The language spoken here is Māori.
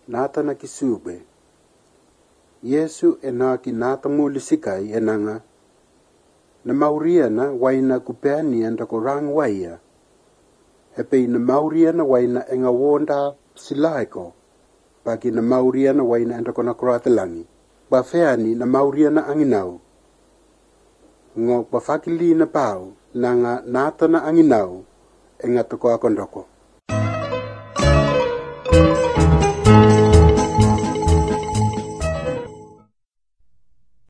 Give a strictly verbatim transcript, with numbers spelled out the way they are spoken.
nata na kisube. Yesu ena ki nata mulisikai enanga na mauriana waina kupeani anda korang waia. Hepe na mauriana waina enga wonda silaiko. Bagi na mauriana waina anda kona kuratelangi. Bafeani na mauriana anginau. Ngo bafakili na pau nanga nata na anginau enga toko akondoko.